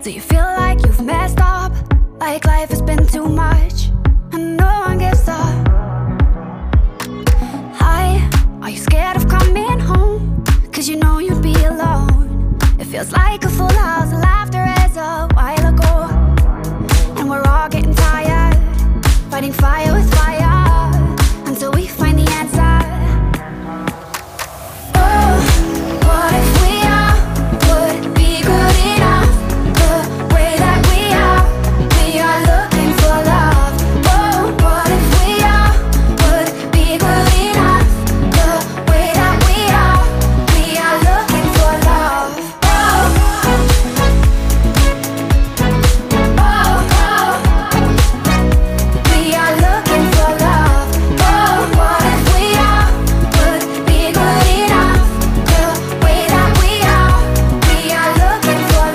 Do you feel like you've messed up? Like life has been too much and no one gives up? Hi, are you scared of coming home? Cause you know you'd be alone. It feels like a full house